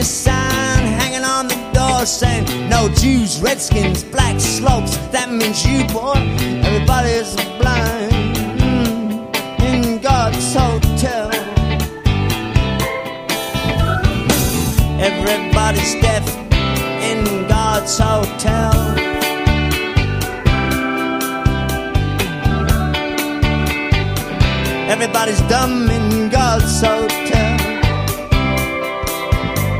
a sign hanging on the door saying no Jews, Redskins, black slopes. That means you, boy. Everybody's blind in God's hotel. Everybody's deaf in God's hotel. Everybody's dumb in God's hotel.